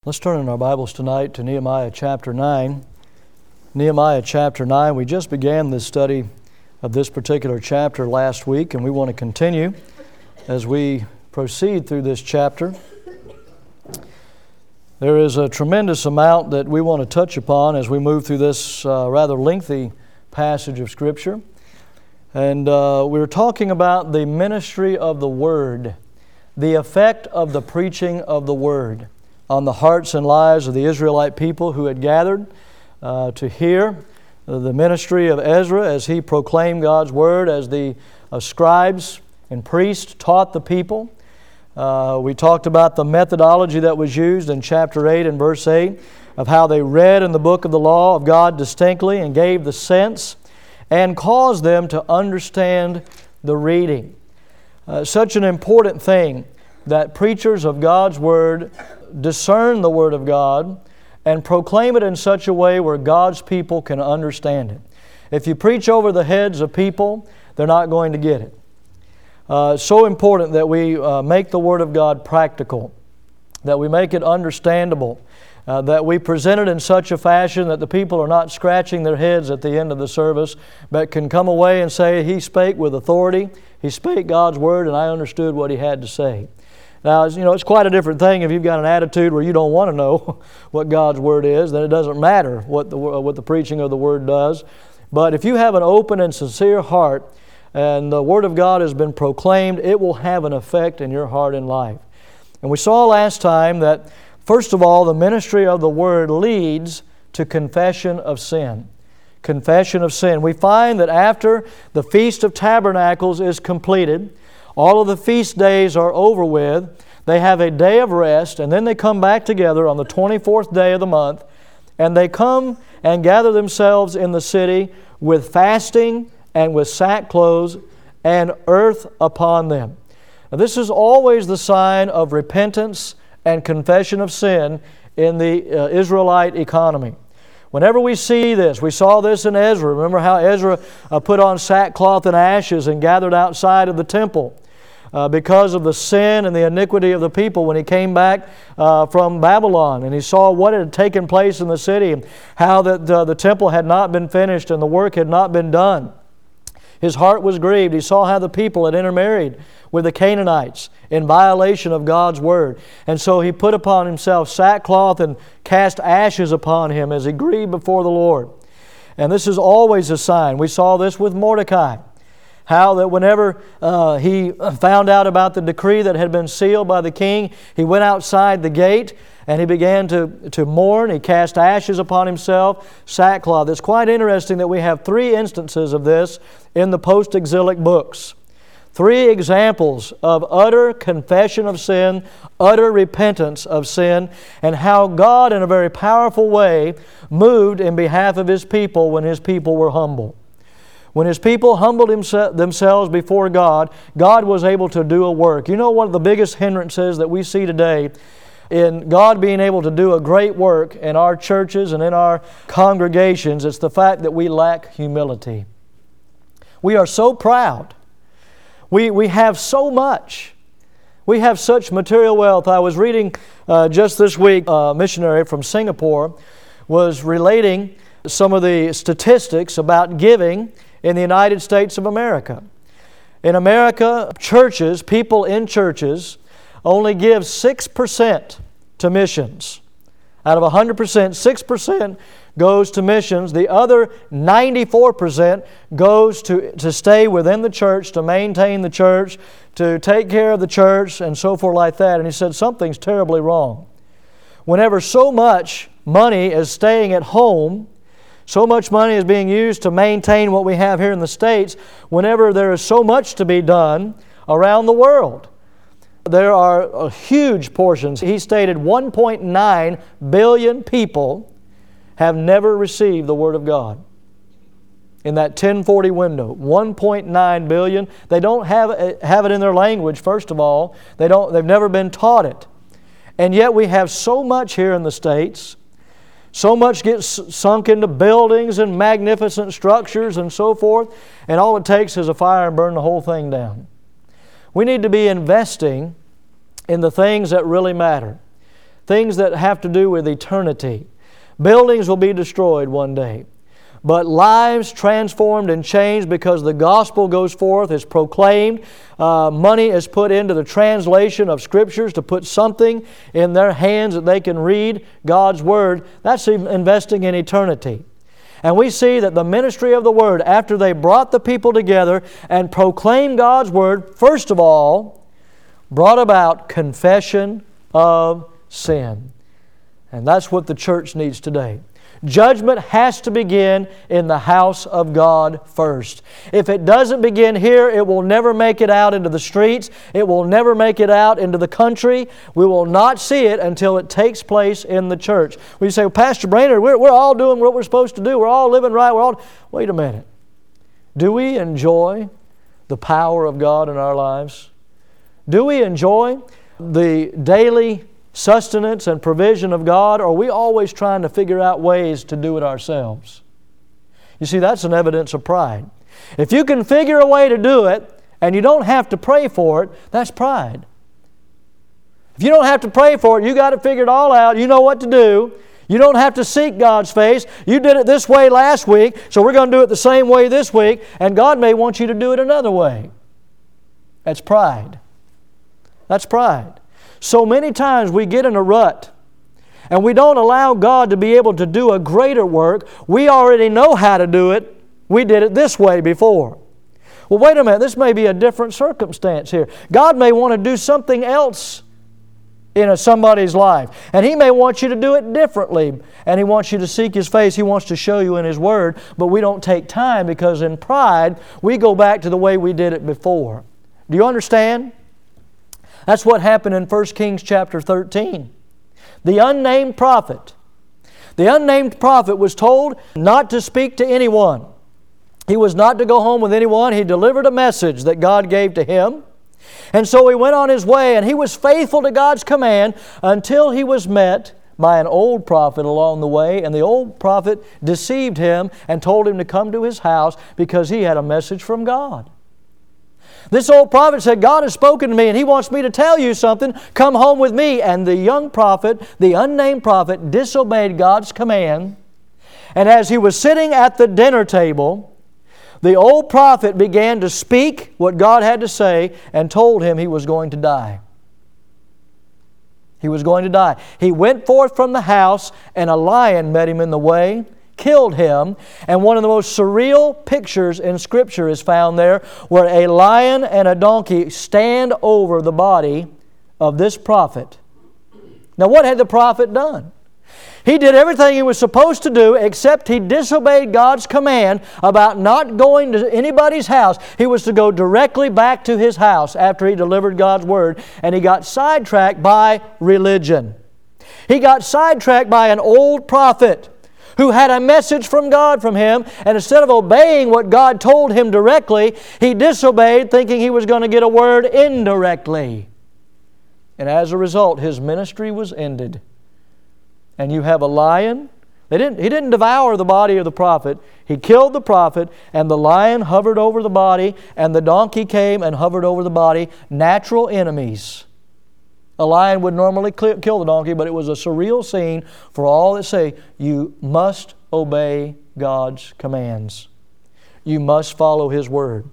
Let's turn in our Bibles tonight to Nehemiah chapter 9. Nehemiah chapter 9. We just began this study of this particular chapter last week, and we want to continue as we proceed through this chapter. There is a tremendous amount that we want to touch upon as we move through this rather lengthy passage of Scripture. And we're talking about the ministry of the Word, the effect of the preaching of the Word on the hearts and lives of the Israelite people who had gathered to hear the ministry of Ezra as he proclaimed God's Word, as the scribes and priests taught the people. We talked about the methodology that was used in chapter 8 and verse 8 of how they read in the book of the law of God distinctly and gave the sense and caused them to understand the reading. Such an important thing that preachers of God's Word discern the Word of God and proclaim it in such a way where God's people can understand it. If you preach over the heads of people, they're not going to get it. It's so important that we make the Word of God practical, that we make it understandable, that we present it in such a fashion that the people are not scratching their heads at the end of the service, but can come away and say, He spake with authority, He spake God's Word, and I understood what He had to say. Now, it's quite a different thing if you've got an attitude where you don't want to know what God's Word is, then it doesn't matter what the preaching of the Word does. But if you have an open and sincere heart and the Word of God has been proclaimed, it will have an effect in your heart and life. And we saw last time that, first of all, the ministry of the Word leads to confession of sin. Confession of sin. We find that after the Feast of Tabernacles is completed, all of the feast days are over with. They have a day of rest, and then they come back together on the 24th day of the month, and they come and gather themselves in the city with fasting and with sackcloth and earth upon them. Now, this is always the sign of repentance and confession of sin in the Israelite economy. Whenever we see this, we saw this in Ezra. Remember how Ezra put on sackcloth and ashes and gathered outside of the temple because of the sin and the iniquity of the people when he came back from Babylon. And he saw what had taken place in the city, and how that the temple had not been finished and the work had not been done. His heart was grieved. He saw how the people had intermarried with the Canaanites in violation of God's Word. And so he put upon himself sackcloth and cast ashes upon him as he grieved before the Lord. And this is always a sign. We saw this with Mordecai. How that whenever he found out about the decree that had been sealed by the king, he went outside the gate and he began to mourn. He cast ashes upon himself, sackcloth. It's quite interesting that we have 3 instances of this in the post-exilic books. 3 examples of utter confession of sin, utter repentance of sin, and how God in a very powerful way moved in behalf of His people when His people were humble. When His people humbled themselves before God, God was able to do a work. You know, one of the biggest hindrances that we see today in God being able to do a great work in our churches and in our congregations, it's the fact that we lack humility. We are so proud. We have so much. We have such material wealth. I was reading just this week, a missionary from Singapore was relating some of the statistics about giving in the United States of America. In America, churches, people in churches, only give 6% to missions. Out of 100%, 6% goes to missions. The other 94% goes to stay within the church, to maintain the church, to take care of the church, and so forth like that. And he said, something's terribly wrong. Whenever so much money is staying at home, so much money is being used to maintain what we have here in the States, whenever there is so much to be done around the world. There are huge portions. He stated 1.9 billion people have never received the Word of God. In that 1040 window, 1.9 billion. They don't have it in their language, first of all. They've never been taught it. And yet we have so much here in the States. So much gets sunk into buildings and magnificent structures and so forth, and all it takes is a fire and burn the whole thing down. We need to be investing in the things that really matter. things that have to do with eternity. Buildings will be destroyed one day. But lives transformed and changed because the gospel goes forth, is proclaimed. Money is put into the translation of Scriptures to put something in their hands that they can read God's Word. That's investing in eternity. And we see that the ministry of the Word, after they brought the people together and proclaimed God's Word, first of all, brought about confession of sin. And that's what the church needs today. Judgment has to begin in the house of God first. If it doesn't begin here, it will never make it out into the streets. It will never make it out into the country. We will not see it until it takes place in the church. When you say, well, Pastor Brainerd, we're all doing what we're supposed to do. We're all living right. Wait a minute. Do we enjoy the power of God in our lives? Do we enjoy the daily sustenance and provision of God, or are we always trying to figure out ways to do it ourselves? You see, that's an evidence of pride. If you can figure a way to do it and you don't have to pray for it, that's pride. If you don't have to pray for it, you got it figured all out, you know what to do. You don't have to seek God's face. You did it this way last week, so we're going to do it the same way this week, and God may want you to do it another way. That's pride. That's pride. So many times we get in a rut and we don't allow God to be able to do a greater work. We already know how to do it. We did it this way before. Well, wait a minute. This may be a different circumstance here. God may want to do something else in somebody's life. And He may want you to do it differently. And He wants you to seek His face. He wants to show you in His Word. But we don't take time because in pride, we go back to the way we did it before. Do you understand? That's what happened in 1 Kings chapter 13. The unnamed prophet was told not to speak to anyone. He was not to go home with anyone. He delivered a message that God gave to him. And so he went on his way, and he was faithful to God's command until he was met by an old prophet along the way. And the old prophet deceived him and told him to come to his house because he had a message from God. This old prophet said, God has spoken to me and He wants me to tell you something. Come home with me. And the young prophet, the unnamed prophet, disobeyed God's command. And as he was sitting at the dinner table, the old prophet began to speak what God had to say and told him he was going to die. He was going to die. He went forth from the house and a lion met him in the way, killed him, and one of the most surreal pictures in Scripture is found there where a lion and a donkey stand over the body of this prophet. Now what had the prophet done? He did everything he was supposed to do except he disobeyed God's command about not going to anybody's house. He was to go directly back to his house after he delivered God's Word, and he got sidetracked by religion. He got sidetracked by an old prophet who had a message from God from him, and instead of obeying what God told him directly, he disobeyed, thinking he was going to get a word indirectly. And as a result, his ministry was ended. And you have a lion. He didn't devour the body of the prophet. He killed the prophet, and the lion hovered over the body, and the donkey came and hovered over the body. Natural enemies. A lion would normally kill the donkey, but it was a surreal scene for all that say, you must obey God's commands. You must follow His Word.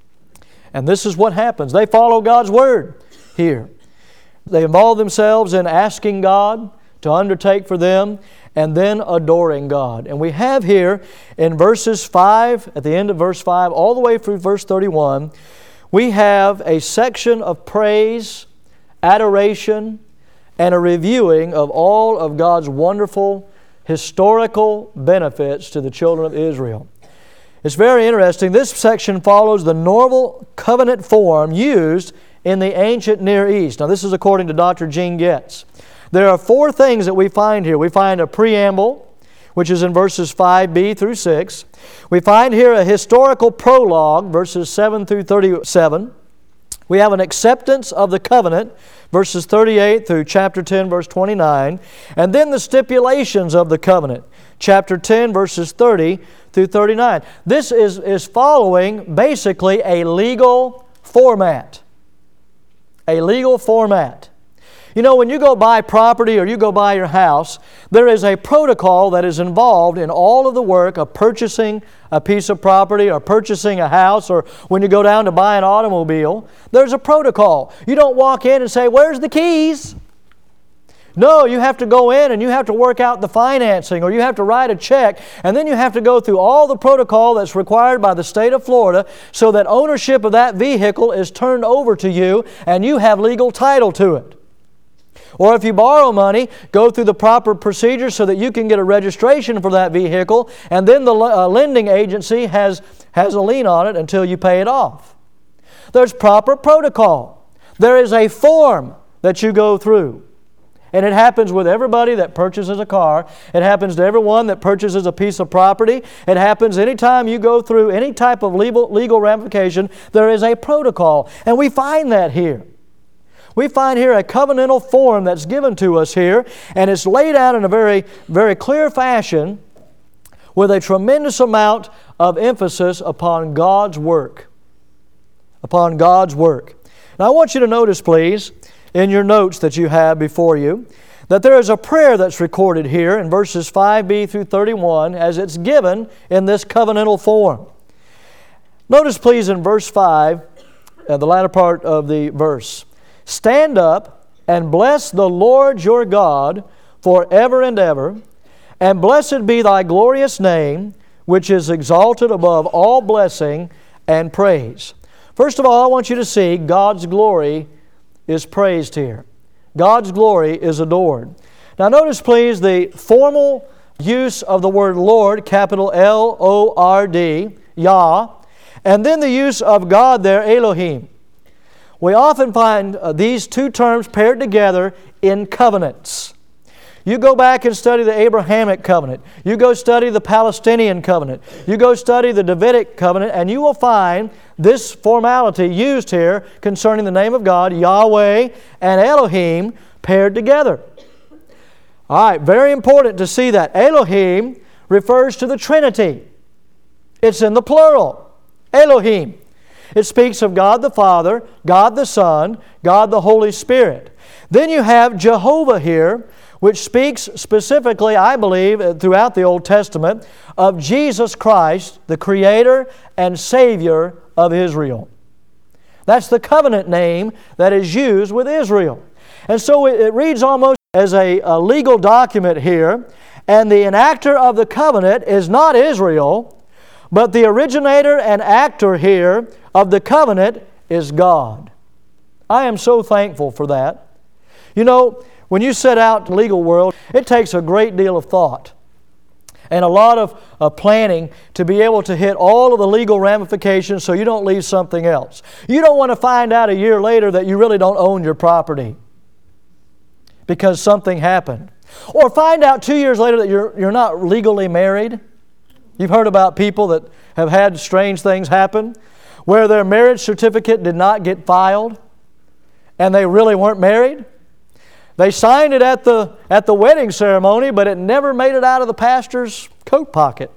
And this is what happens. They follow God's Word here. They involve themselves in asking God to undertake for them and then adoring God. And we have here in verses 5, at the end of verse 5, all the way through verse 31, we have a section of praise, adoration, and a reviewing of all of God's wonderful historical benefits to the children of Israel. It's very interesting. This section follows the normal covenant form used in the ancient Near East. Now, this is according to Dr. Gene Getz. There are 4 things that we find here. We find a preamble, which is in verses 5b through 6. We find here a historical prologue, verses 7 through 37. We have an acceptance of the covenant, verses 38 through chapter 10, verse 29. And then the stipulations of the covenant, chapter 10, verses 30 through 39. This is following basically a legal format. A legal format. You know, when you go buy property or you go buy your house, there is a protocol that is involved in all of the work of purchasing a piece of property or purchasing a house, or when you go down to buy an automobile. There's a protocol. You don't walk in and say, "Where's the keys?" No, you have to go in and you have to work out the financing, or you have to write a check, and then you have to go through all the protocol that's required by the state of Florida so that ownership of that vehicle is turned over to you and you have legal title to it. Or if you borrow money, go through the proper procedures so that you can get a registration for that vehicle, and then the lending agency has a lien on it until you pay it off. There's proper protocol. There is a form that you go through. And it happens with everybody that purchases a car. It happens to everyone that purchases a piece of property. It happens anytime you go through any type of legal ramification. There is a protocol. And we find that here. We find here a covenantal form that's given to us here, and it's laid out in a very, very clear fashion with a tremendous amount of emphasis upon God's work. Upon God's work. Now I want you to notice, please, in your notes that you have before you, that there is a prayer that's recorded here in verses 5b through 31 as it's given in this covenantal form. Notice, please, in verse 5, the latter part of the verse, "Stand up and bless the Lord your God forever and ever, and blessed be thy glorious name, which is exalted above all blessing and praise." First of all, I want you to see God's glory is praised here. God's glory is adored. Now notice, please, the formal use of the word Lord, capital L-O-R-D, Yah, and then the use of God there, Elohim. We often find these two terms paired together in covenants. You go back and study the Abrahamic covenant. You go study the Palestinian covenant. You go study the Davidic covenant, and you will find this formality used here concerning the name of God, Yahweh and Elohim, paired together. All right, very important to see that. Elohim refers to the Trinity. It's in the plural, Elohim. It speaks of God the Father, God the Son, God the Holy Spirit. Then you have Jehovah here, which speaks specifically, I believe, throughout the Old Testament, of Jesus Christ, the Creator and Savior of Israel. That's the covenant name that is used with Israel. And so it reads almost as a legal document here, and the enactor of the covenant is not Israel, but the originator and actor here of the covenant is God. I am so thankful for that. You know, when you set out in the legal world, it takes a great deal of thought and a lot of planning to be able to hit all of the legal ramifications so you don't leave something else. You don't want to find out a year later that you really don't own your property because something happened. Or find out 2 years later that you're not legally married. You've heard about people that have had strange things happen where their marriage certificate did not get filed and they really weren't married. They signed it at the wedding ceremony, but it never made it out of the pastor's coat pocket.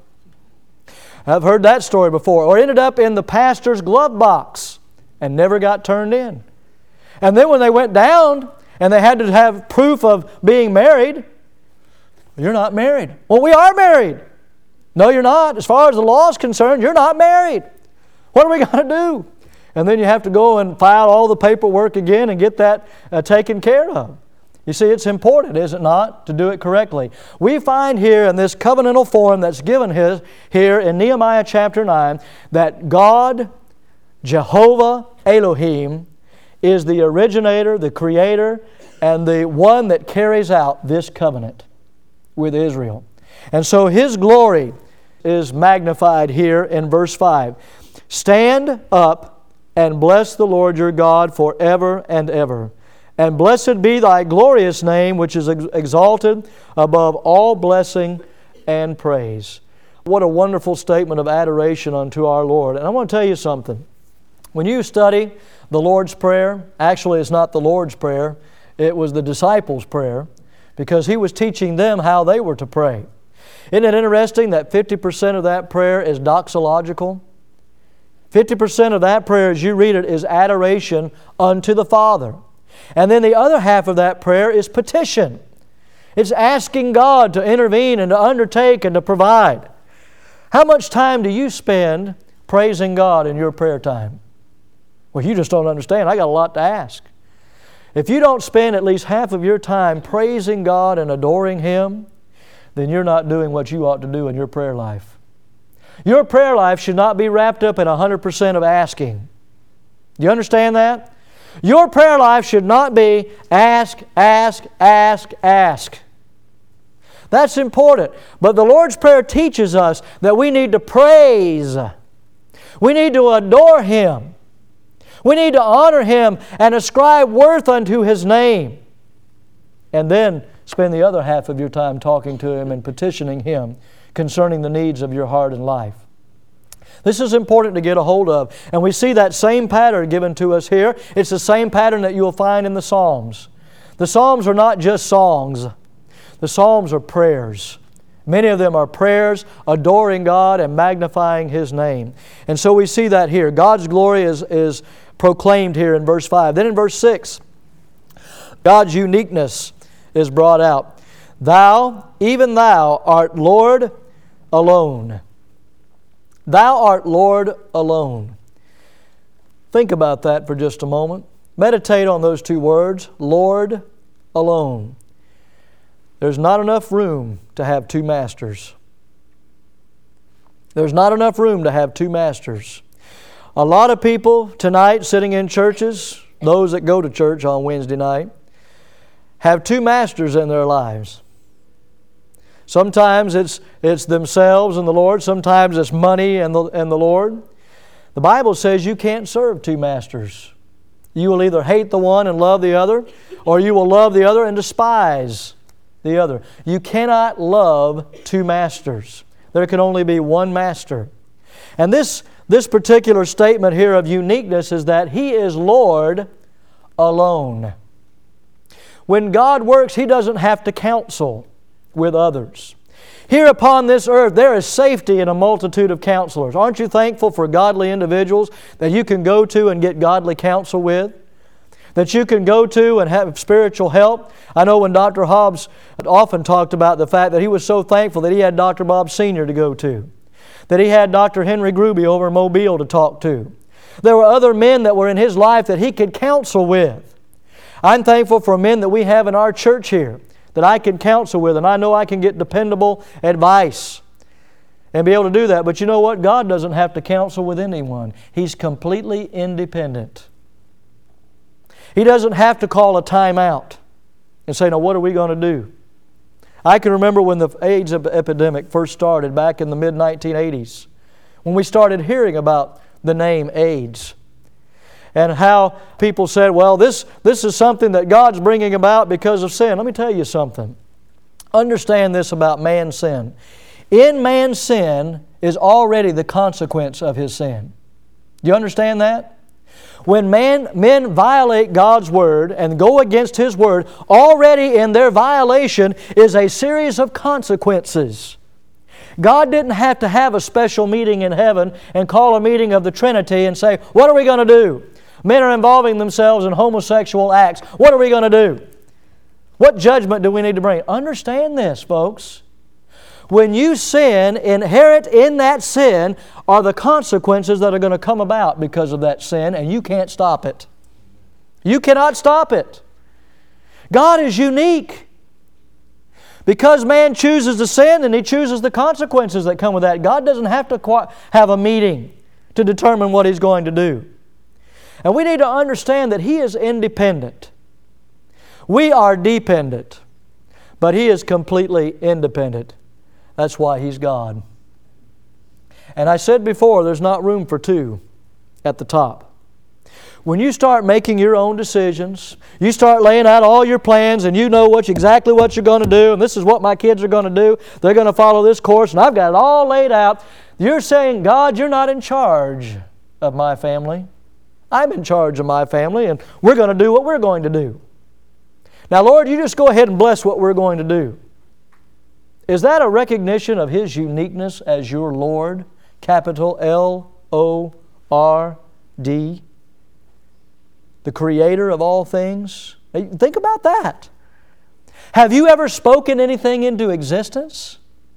I've heard that story before. Or ended up in the pastor's glove box and never got turned in. And then when they went down and they had to have proof of being married, you're not married. Well, we are married. No, you're not. As far as the law is concerned, you're not married. What are we going to do? And then you have to go and file all the paperwork again and get that taken care of. You see, it's important, is it not, to do it correctly. We find here in this covenantal form that's given here in Nehemiah chapter 9 that God, Jehovah Elohim, is the originator, the creator, and the one that carries out this covenant with Israel. And so His glory is magnified here in verse 5. "Stand up and bless the Lord your God forever and ever. And blessed be thy glorious name, which is exalted above all blessing and praise." What a wonderful statement of adoration unto our Lord. And I want to tell you something. When you study the Lord's Prayer, actually it's not the Lord's Prayer, it was the disciples' prayer, because He was teaching them how they were to pray. Isn't it interesting that 50% of that prayer is doxological? 50% of that prayer, as you read it, is adoration unto the Father. And then the other half of that prayer is petition. It's asking God to intervene and to undertake and to provide. How much time do you spend praising God in your prayer time? Well, you just don't understand. I got a lot to ask. If you don't spend at least half of your time praising God and adoring Him, then you're not doing what you ought to do in your prayer life. Your prayer life should not be wrapped up in 100% of asking. Do you understand that? Your prayer life should not be ask, ask, ask, ask. That's important. But the Lord's Prayer teaches us that we need to praise. We need to adore Him. We need to honor Him and ascribe worth unto His name. And then spend the other half of your time talking to Him and petitioning Him concerning the needs of your heart and life. This is important to get a hold of. And we see that same pattern given to us here. It's the same pattern that you'll find in the Psalms. The Psalms are not just songs. The Psalms are prayers. Many of them are prayers adoring God and magnifying His name. And so we see that here. God's glory is proclaimed here in verse 5. Then in verse 6, God's uniqueness is brought out. Thou, even Thou, art Lord alone. Thou art Lord alone. Think about that for just a moment. Meditate on those two words, Lord alone. There's not enough room to have two masters. There's not enough room to have two masters. A lot of people tonight sitting in churches, those that go to church on Wednesday night, have two masters in their lives. Sometimes it's themselves and the Lord. Sometimes it's money and the Lord. The Bible says you can't serve two masters. You will either hate the one and love the other, or you will love the other and despise the other. You cannot love two masters. There can only be one master. And this particular statement here of uniqueness is that He is Lord alone. When God works, He doesn't have to counsel with others. Here upon this earth, there is safety in a multitude of counselors. Aren't you thankful for godly individuals that you can go to and get godly counsel with? That you can go to and have spiritual help? I know when Dr. Hobbs often talked about the fact that he was so thankful that he had Dr. Bob Sr. to go to. That he had Dr. Henry Gruby over in Mobile to talk to. There were other men that were in his life that he could counsel with. I'm thankful for men that we have in our church here that I can counsel with, and I know I can get dependable advice and be able to do that. But you know what? God doesn't have to counsel with anyone. He's completely independent. He doesn't have to call a timeout and say, now what are we going to do? I can remember when the AIDS epidemic first started back in the mid-1980s, when we started hearing about the name AIDS. And how people said, well, this is something that God's bringing about because of sin. Let me tell you something. Understand this about man's sin. In man's sin is already the consequence of his sin. Do you understand that? When men violate God's Word and go against His Word, already in their violation is a series of consequences. God didn't have to have a special meeting in heaven and call a meeting of the Trinity and say, what are we going to do? Men are involving themselves in homosexual acts. What are we going to do? What judgment do we need to bring? Understand this, folks. When you sin, inherent in that sin are the consequences that are going to come about because of that sin, and you can't stop it. You cannot stop it. God is unique. Because man chooses to sin, and he chooses the consequences that come with that. God doesn't have to have a meeting to determine what He's going to do. And we need to understand that He is independent. We are dependent, but He is completely independent. That's why He's God. And I said before, there's not room for two at the top. When you start making your own decisions, you start laying out all your plans and you know exactly what you're going to do, and this is what my kids are going to do, they're going to follow this course, and I've got it all laid out. You're saying, God, you're not in charge of my family. I'm in charge of my family, and we're going to do what we're going to do. Now, Lord, you just go ahead and bless what we're going to do. Is that a recognition of His uniqueness as your Lord? Capital L-O-R-D. the Creator of all things. Think about that. Have you ever spoken anything into existence?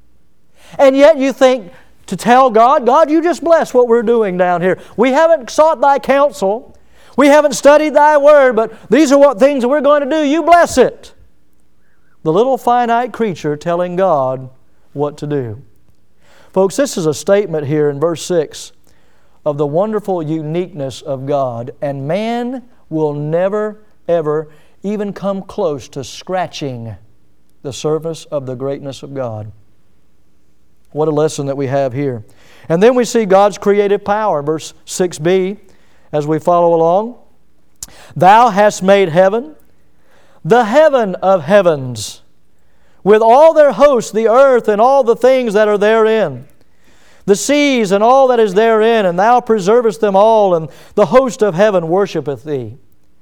And yet you think to tell God, God, you just bless what we're doing down here. We haven't sought Thy counsel. We haven't studied Thy Word, but these are what things that we're going to do. You bless it. The little finite creature telling God what to do. Folks, this is a statement here in verse 6 of the wonderful uniqueness of God, and man will never, ever even come close to scratching the surface of the greatness of God. What a lesson that we have here. And then we see God's creative power. Verse 6b, as we follow along. Thou hast made heaven, the heaven of heavens, with all their hosts, the earth and all the things that are therein, the seas and all that is therein, and Thou preservest them all, and the host of heaven worshipeth Thee.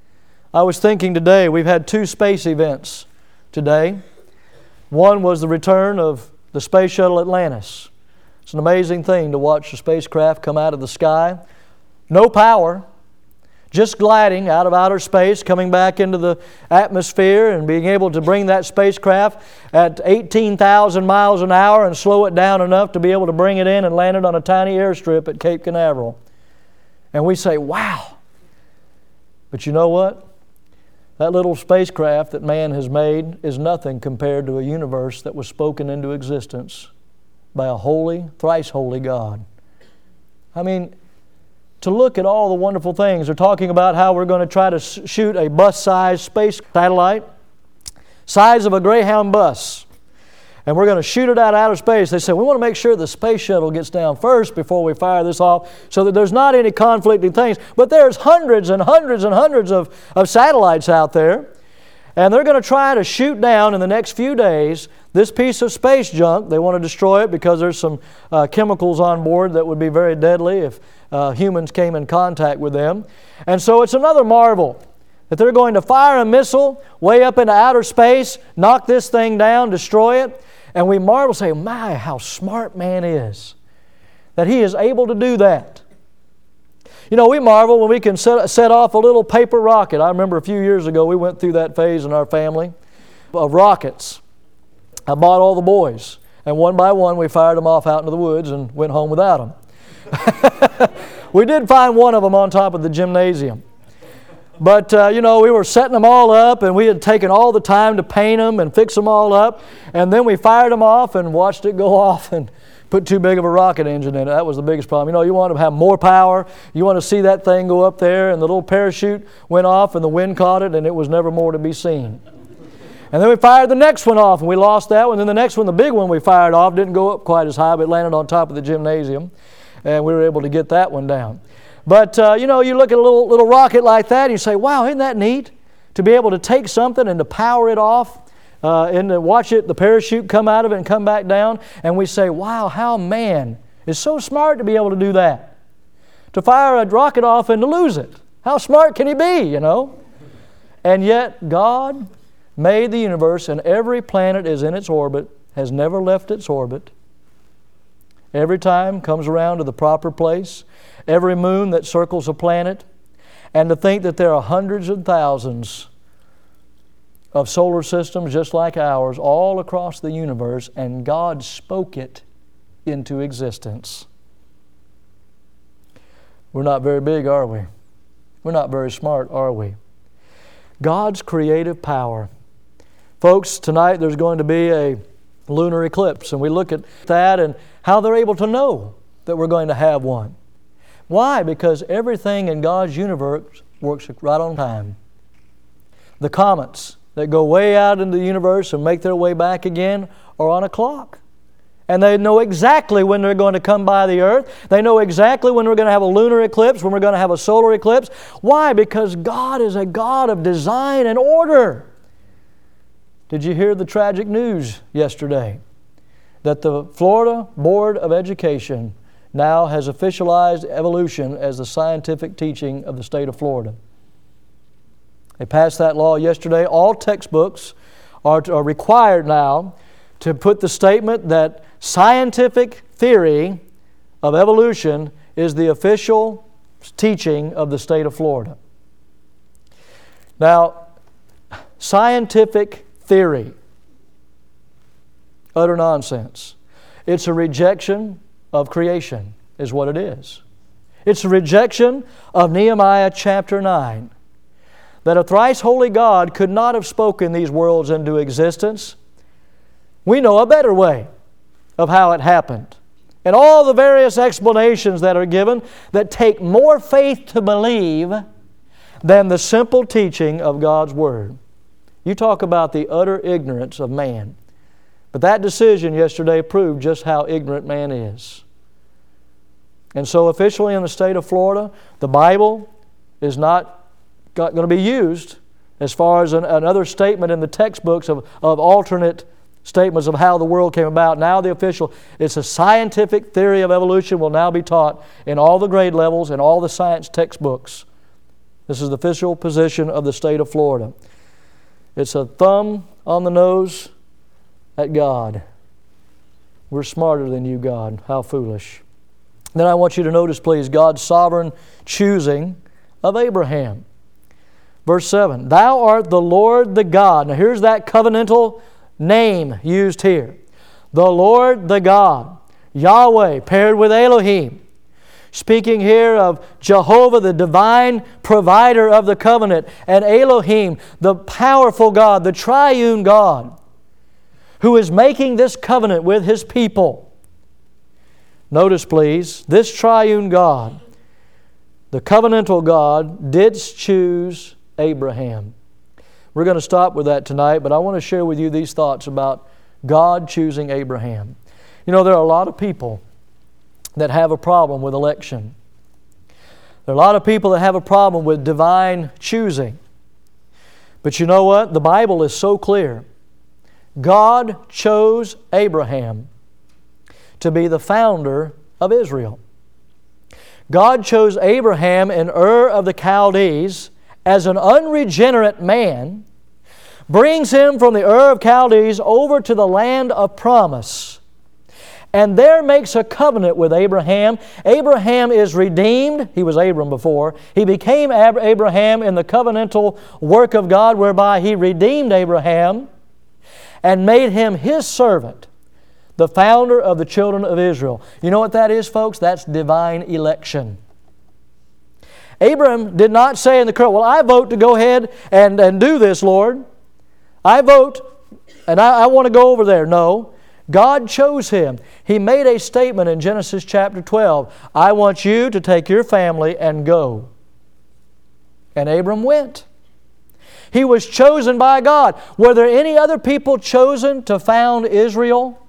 I was thinking today, we've had 2 space events today. One was the return of the Space Shuttle Atlantis. It's an amazing thing to watch the spacecraft come out of the sky. No power, just gliding out of outer space, coming back into the atmosphere and being able to bring that spacecraft at 18,000 miles an hour and slow it down enough to be able to bring it in and land it on a tiny airstrip at Cape Canaveral. And we say, wow. But you know what? That little spacecraft that man has made is nothing compared to a universe that was spoken into existence by a holy, thrice holy God. I mean, to look at all the wonderful things. They're talking about how we're going to try to shoot a bus-sized space satellite, size of a Greyhound bus. And we're going to shoot it out of outer space. They said, we want to make sure the space shuttle gets down first before we fire this off so that there's not any conflicting things. But there's hundreds and hundreds and hundreds of satellites out there. And they're going to try to shoot down in the next few days this piece of space junk. They want to destroy it because there's some chemicals on board that would be very deadly if humans came in contact with them. And so it's another marvel that they're going to fire a missile way up into outer space, knock this thing down, destroy it. And we marvel, say, my, how smart man is, that he is able to do that. You know, we marvel when we can set off a little paper rocket. I remember a few years ago we went through that phase in our family of rockets. I bought all the boys, and one by one we fired them off out into the woods and went home without them. We did find one of them on top of the gymnasium. But, you know, we were setting them all up, and we had taken all the time to paint them and fix them all up. And then we fired them off and watched it go off and put too big of a rocket engine in it. That was the biggest problem. You know, you want to have more power. You want to see that thing go up there, and the little parachute went off, and the wind caught it, and it was never more to be seen. And then we fired the next one off, and we lost that one. And then the next one, the big one we fired off, didn't go up quite as high, but it landed on top of the gymnasium. And we were able to get that one down. But, you know, you look at a little rocket like that and you say, wow, isn't that neat? To be able to take something and to power it off and to watch it, the parachute come out of it and come back down. And we say, wow, how man is so smart to be able to do that. To fire a rocket off and to lose it. How smart can he be, you know? And yet God made the universe, and every planet is in its orbit, has never left its orbit. Every time comes around to the proper place. Every moon that circles a planet. And to think that there are hundreds and thousands of solar systems just like ours all across the universe, and God spoke it into existence. We're not very big, are we? We're not very smart, are we? God's creative power. Folks, tonight there's going to be a lunar eclipse, and we look at that and how they're able to know that we're going to have one. Why? Because everything in God's universe works right on time. The comets that go way out into the universe and make their way back again are on a clock. And they know exactly when they're going to come by the earth. They know exactly when we're going to have a lunar eclipse, when we're going to have a solar eclipse. Why? Because God is a God of design and order. Did you hear the tragic news yesterday? That the Florida Board of Education now has officialized evolution as the scientific teaching of the state of Florida. They passed that law yesterday. All textbooks are required now to put the statement that scientific theory of evolution is the official teaching of the state of Florida. Now, scientific theory, utter nonsense. It's a rejection of creation, is what it is. It's a rejection of Nehemiah chapter 9, that a thrice holy God could not have spoken these worlds into existence. We know a better way of how it happened. And all the various explanations that are given that take more faith to believe than the simple teaching of God's Word. You talk about the utter ignorance of man. But that decision yesterday proved just how ignorant man is. And so officially in the state of Florida, the Bible is not going to be used as far as another statement in the textbooks of alternate statements of how the world came about. Now the official, it's a scientific theory of evolution will now be taught in all the grade levels and all the science textbooks. This is the official position of the state of Florida. It's a thumb on the nose at God. We're smarter than you, God. How foolish. Then I want you to notice, please, God's sovereign choosing of Abraham. Verse 7, Thou art the Lord the God. Now here's that covenantal name used here. The Lord the God. Yahweh paired with Elohim. Speaking here of Jehovah, the divine provider of the covenant, and Elohim, the powerful God, the triune God, who is making this covenant with His people. Notice, please, this triune God, the covenantal God, did choose Abraham. We're going to stop with that tonight, but I want to share with you these thoughts about God choosing Abraham. You know, there are a lot of people that have a problem with election. There are a lot of people that have a problem with divine choosing. But you know what? The Bible is so clear. God chose Abraham to be the founder of Israel. God chose Abraham in Ur of the Chaldees as an unregenerate man, brings him from the Ur of Chaldees over to the land of promise, and there makes a covenant with Abraham. Abraham is redeemed. He was Abram before. He became Abraham in the covenantal work of God, whereby He redeemed Abraham and made him His servant, the founder of the children of Israel. You know what that is, folks? That's divine election. Abram did not say in the court, well, I vote to go ahead and do this, Lord. I vote and I want to go over there. No. God chose him. He made a statement in Genesis chapter 12. I want you to take your family and go. And Abram went. He was chosen by God. Were there any other people chosen to found Israel?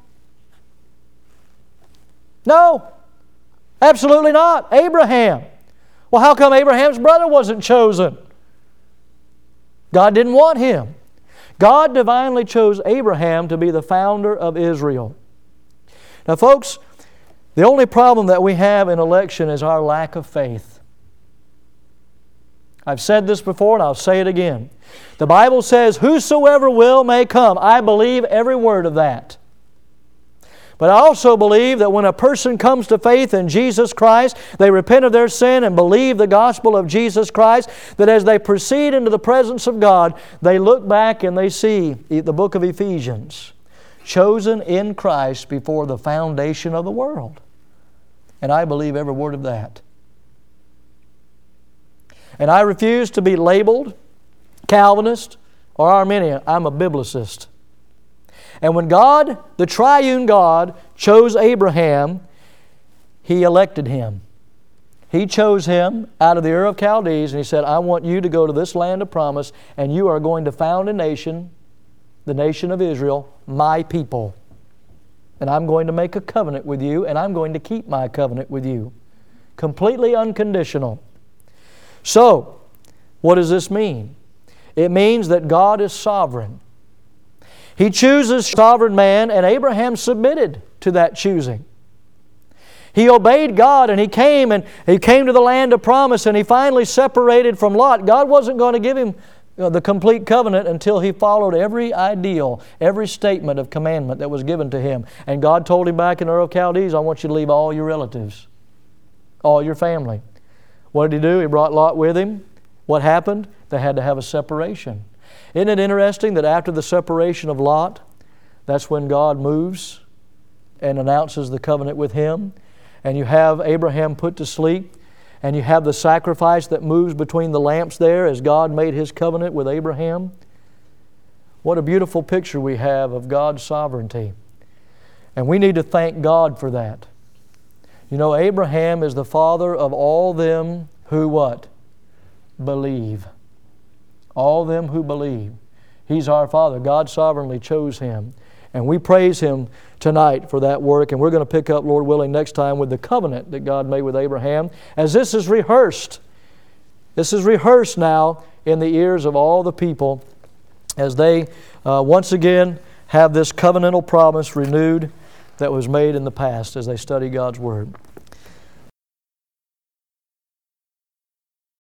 No. Absolutely not. Abraham. Well, how come Abraham's brother wasn't chosen? God didn't want him. God divinely chose Abraham to be the founder of Israel. Now, folks, the only problem that we have in election is our lack of faith. I've said this before and I'll say it again. The Bible says, whosoever will may come. I believe every word of that. But I also believe that when a person comes to faith in Jesus Christ, they repent of their sin and believe the gospel of Jesus Christ, that as they proceed into the presence of God, they look back and they see the book of Ephesians, chosen in Christ before the foundation of the world. And I believe every word of that. And I refuse to be labeled Calvinist or Arminian. I'm a biblicist. And when God, the triune God, chose Abraham, He elected him. He chose him out of the Ur of Chaldees, and He said, I want you to go to this land of promise, and you are going to found a nation, the nation of Israel, my people. And I'm going to make a covenant with you, and I'm going to keep my covenant with you. Completely unconditional. So, what does this mean? It means that God is sovereign. He chooses sovereign man, and Abraham submitted to that choosing. He obeyed God, and he came to the land of promise, and he finally separated from Lot. God wasn't going to give him the complete covenant until he followed every ideal, every statement of commandment that was given to him. And God told him back in Ur of Chaldees, I want you to leave all your relatives, all your family. What did he do? He brought Lot with him. What happened? They had to have a separation. Isn't it interesting that after the separation of Lot, that's when God moves and announces the covenant with him? And you have Abraham put to sleep, and you have the sacrifice that moves between the lamps there as God made His covenant with Abraham. What a beautiful picture we have of God's sovereignty. And we need to thank God for that. You know, Abraham is the father of all them who what? Believe. All them who believe. He's our Father. God sovereignly chose him. And we praise Him tonight for that work. And we're going to pick up, Lord willing, next time with the covenant that God made with Abraham. As this is rehearsed. This is rehearsed now in the ears of all the people as they once again have this covenantal promise renewed that was made in the past as they study God's Word.